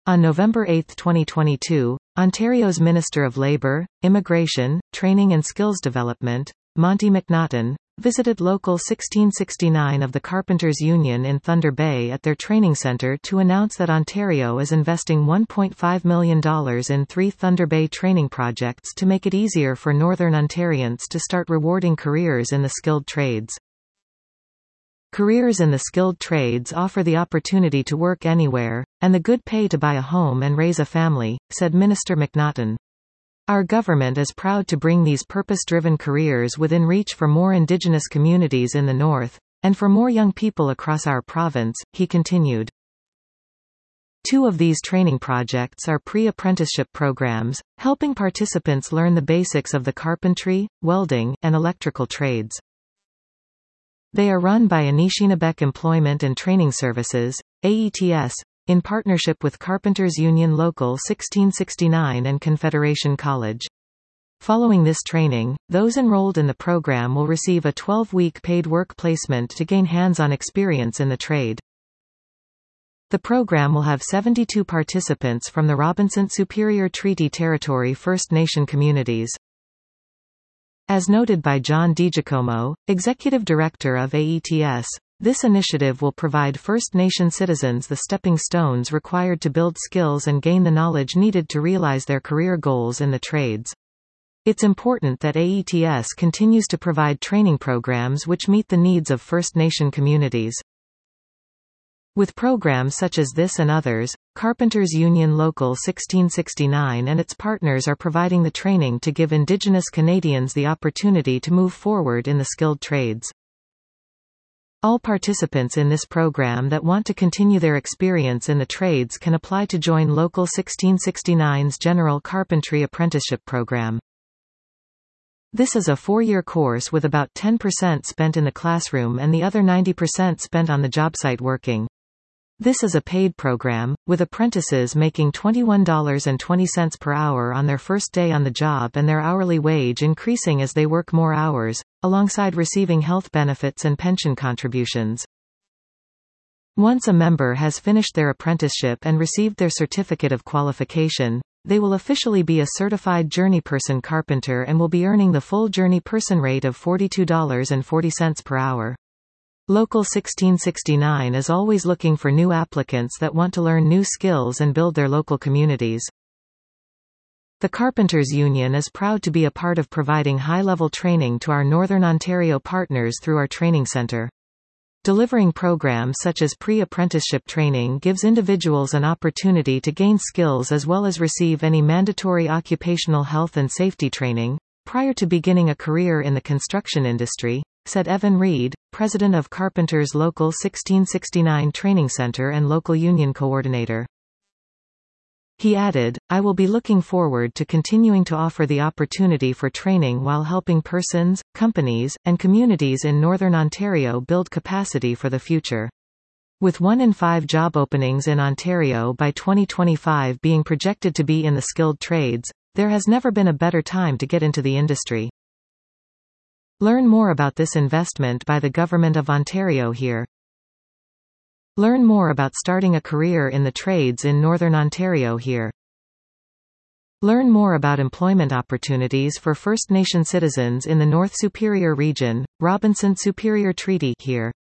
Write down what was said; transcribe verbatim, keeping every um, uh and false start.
On November eighth twenty twenty-two, Ontario's Minister of Labour, Immigration, Training and Skills Development, Monty McNaughton, visited Local sixteen sixty-nine of the Carpenters Union in Thunder Bay at their training centre to announce that Ontario is investing one point five million dollars in three Thunder Bay training projects to make it easier for Northern Ontarians to start rewarding careers in the skilled trades. Careers in the skilled trades offer the opportunity to work anywhere, and the good pay to buy a home and raise a family, said Minister McNaughton. Our government is proud to bring these purpose-driven careers within reach for more Indigenous communities in the North, and for more young people across our province, he continued. Two of these training projects are pre-apprenticeship programs, helping participants learn the basics of the carpentry, welding, and electrical trades. They are run by Anishinabek Employment and Training Services, A E T S, in partnership with Carpenters Union Local sixteen sixty-nine and Confederation College. Following this training, those enrolled in the program will receive a twelve-week paid work placement to gain hands-on experience in the trade. The program will have seventy-two participants from the Robinson Superior Treaty Territory First Nation communities. As noted by John DiGiacomo, Executive Director of A E T S, this initiative will provide First Nation citizens the stepping stones required to build skills and gain the knowledge needed to realize their career goals in the trades. It's important that A E T S continues to provide training programs which meet the needs of First Nation communities. With programs such as this and others, Carpenters Union Local sixteen sixty-nine and its partners are providing the training to give Indigenous Canadians the opportunity to move forward in the skilled trades. All participants in this program that want to continue their experience in the trades can apply to join Local sixteen sixty-nine's General Carpentry Apprenticeship Program. This is a four-year course with about ten percent spent in the classroom and the other ninety percent spent on the job site working. This is a paid program, with apprentices making twenty-one dollars and twenty cents per hour on their first day on the job and their hourly wage increasing as they work more hours, alongside receiving health benefits and pension contributions. Once a member has finished their apprenticeship and received their certificate of qualification, they will officially be a certified journeyperson carpenter and will be earning the full journeyperson rate of forty-two dollars and forty cents per hour. Local sixteen sixty-nine is always looking for new applicants that want to learn new skills and build their local communities. The Carpenters Union is proud to be a part of providing high-level training to our Northern Ontario partners through our training centre. Delivering programs such as pre-apprenticeship training gives individuals an opportunity to gain skills as well as receive any mandatory occupational health and safety training, prior to beginning a career in the construction industry, said Evan Reed, President of Carpenters Local sixteen sixty-nine Training Centre and Local Union Coordinator. He added, I will be looking forward to continuing to offer the opportunity for training while helping persons, companies, and communities in Northern Ontario build capacity for the future. With one in five job openings in Ontario by twenty twenty-five being projected to be in the skilled trades, there has never been a better time to get into the industry. Learn more about this investment by the Government of Ontario here. Learn more about starting a career in the trades in Northern Ontario here. Learn more about employment opportunities for First Nation citizens in the North Superior Region, Robinson Superior Treaty here.